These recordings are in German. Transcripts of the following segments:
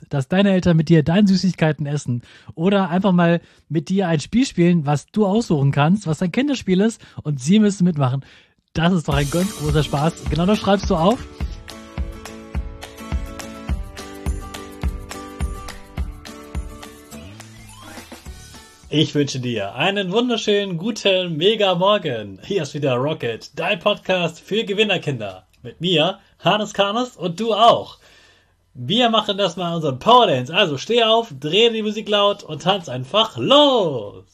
willst, dass deine Eltern mit dir deine Süßigkeiten essen oder einfach mal mit dir ein Spiel spielen, was du aussuchen kannst, was ein Kinderspiel ist und sie müssen mitmachen. Das ist doch ein ganz großer Spaß. Genau das schreibst du auf. Ich wünsche dir einen wunderschönen, guten, mega Morgen. Hier ist wieder Rocket, dein Podcast für Gewinnerkinder. Mit mir, Hannes Karnes und du auch. Wir machen das mal unseren Power Dance. Also steh auf, dreh die Musik laut und tanz einfach los.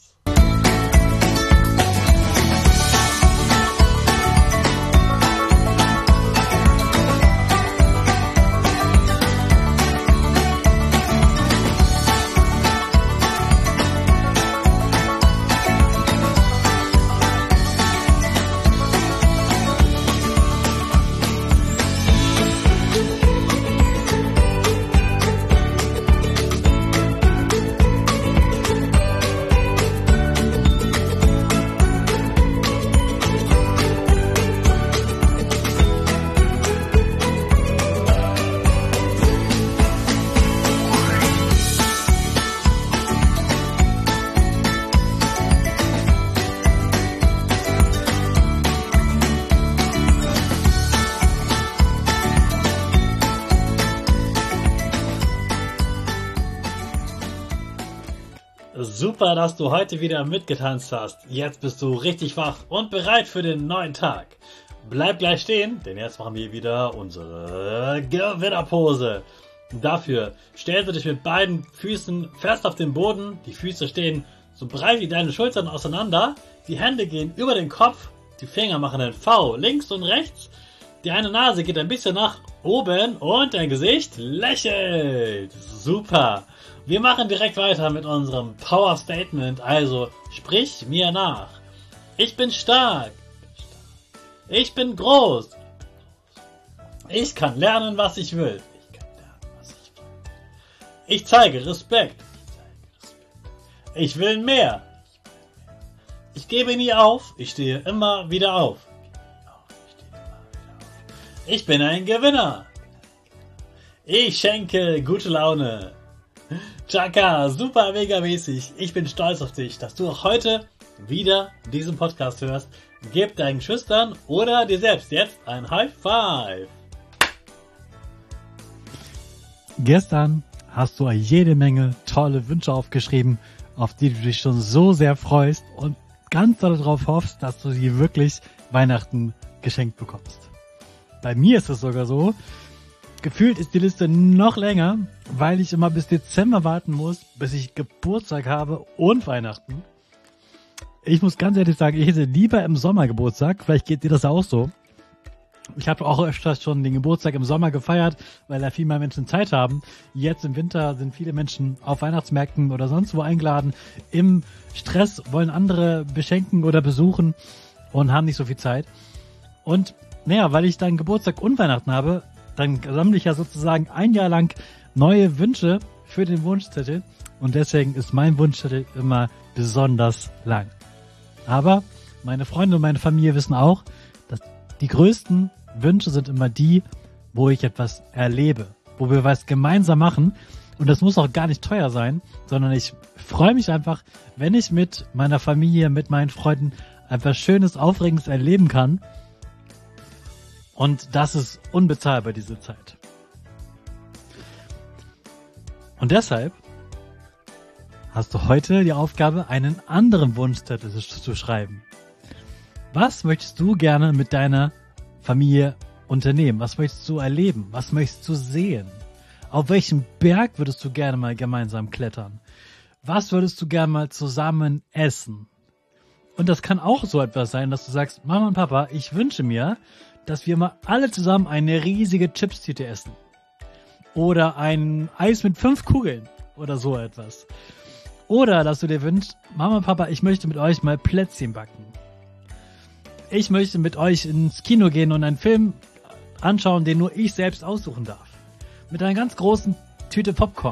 Super, dass du heute wieder mitgetanzt hast. Jetzt bist du richtig wach und bereit für den neuen Tag. Bleib gleich stehen, denn jetzt machen wir wieder unsere Gewinnerpose. Dafür stellst du dich mit beiden Füßen fest auf den Boden. Die Füße stehen so breit wie deine Schultern auseinander. Die Hände gehen über den Kopf. Die Finger machen ein V links und rechts. Die eine Nase geht ein bisschen nach oben und dein Gesicht lächelt. Super. Wir machen direkt weiter mit unserem Power Statement, also sprich mir nach. Ich bin stark. Ich bin groß. Ich kann lernen, was ich will. Ich zeige Respekt. Ich will mehr. Ich gebe nie auf. Ich stehe immer wieder auf. Ich bin ein Gewinner. Ich schenke gute Laune. Chaka, super mega mäßig. Ich bin stolz auf dich, dass du auch heute wieder diesen Podcast hörst. Gib deinen Schüchtern oder dir selbst jetzt ein High Five. Gestern hast du jede Menge tolle Wünsche aufgeschrieben, auf die du dich schon so sehr freust und ganz darauf hoffst, dass du sie wirklich Weihnachten geschenkt bekommst. Bei mir ist es sogar so, gefühlt ist die Liste noch länger, weil ich immer bis Dezember warten muss, bis ich Geburtstag habe und Weihnachten. Ich muss ganz ehrlich sagen, ich hätte lieber im Sommer Geburtstag. Vielleicht geht dir das auch so. Ich habe auch öfters schon den Geburtstag im Sommer gefeiert, weil da viel mehr Menschen Zeit haben. Jetzt im Winter sind viele Menschen auf Weihnachtsmärkten oder sonst wo eingeladen. Im Stress wollen andere beschenken oder besuchen und haben nicht so viel Zeit. Und naja, weil ich dann Geburtstag und Weihnachten habe, dann sammle ich ja sozusagen ein Jahr lang neue Wünsche für den Wunschzettel und deswegen ist mein Wunschzettel immer besonders lang. Aber meine Freunde und meine Familie wissen auch, dass die größten Wünsche sind immer die, wo ich etwas erlebe, wo wir was gemeinsam machen und das muss auch gar nicht teuer sein, sondern ich freue mich einfach, wenn ich mit meiner Familie, mit meinen Freunden etwas Schönes, Aufregendes erleben kann. Und das ist unbezahlbar, diese Zeit. Und deshalb hast du heute die Aufgabe, einen anderen Wunschzettel zu schreiben. Was möchtest du gerne mit deiner Familie unternehmen? Was möchtest du erleben? Was möchtest du sehen? Auf welchen Berg würdest du gerne mal gemeinsam klettern? Was würdest du gerne mal zusammen essen? Und das kann auch so etwas sein, dass du sagst, Mama und Papa, ich wünsche mir, dass wir mal alle zusammen eine riesige Chips-Tüte essen. Oder ein Eis mit 5 Kugeln. Oder so etwas. Oder dass du dir wünschst, Mama und Papa, ich möchte mit euch mal Plätzchen backen. Ich möchte mit euch ins Kino gehen und einen Film anschauen, den nur ich selbst aussuchen darf. Mit einer ganz großen Tüte Popcorn.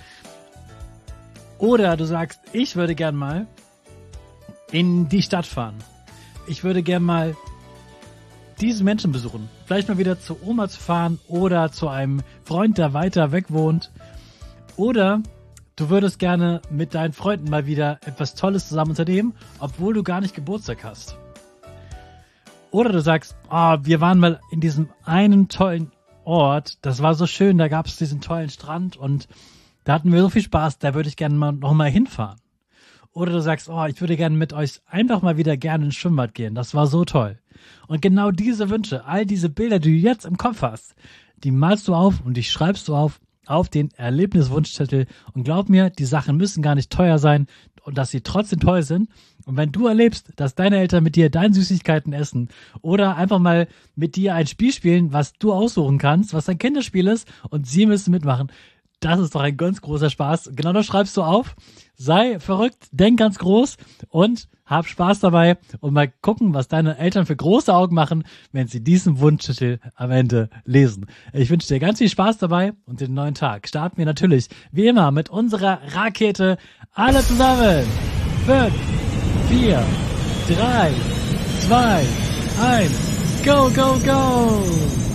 Oder du sagst, ich würde gern mal in die Stadt fahren. Ich würde gern mal diese Menschen besuchen. Vielleicht mal wieder zu Oma zu fahren oder zu einem Freund, der weiter weg wohnt. Oder du würdest gerne mit deinen Freunden mal wieder etwas Tolles zusammen unternehmen, obwohl du gar nicht Geburtstag hast. Oder du sagst, wir waren mal in diesem einen tollen Ort, das war so schön, da gab es diesen tollen Strand und da hatten wir so viel Spaß, da würde ich gerne noch mal hinfahren. Oder du sagst, ich würde gerne mit euch einfach mal wieder gerne ins Schwimmbad gehen, das war so toll. Und genau diese Wünsche, all diese Bilder, die du jetzt im Kopf hast, die malst du auf und die schreibst du auf den Erlebniswunschzettel. Und glaub mir, die Sachen müssen gar nicht teuer sein und dass sie trotzdem toll sind. Und wenn du erlebst, dass deine Eltern mit dir deine Süßigkeiten essen oder einfach mal mit dir ein Spiel spielen, was du aussuchen kannst, was ein Kinderspiel ist und sie müssen mitmachen, das ist doch ein ganz großer Spaß. Genau das schreibst du auf. Sei verrückt, denk ganz groß und hab Spaß dabei und mal gucken, was deine Eltern für große Augen machen, wenn sie diesen Wunschzettel am Ende lesen. Ich wünsche dir ganz viel Spaß dabei und den neuen Tag starten wir natürlich wie immer mit unserer Rakete. Alle zusammen. 5, 4, 3, 2, 1. Go, go, go!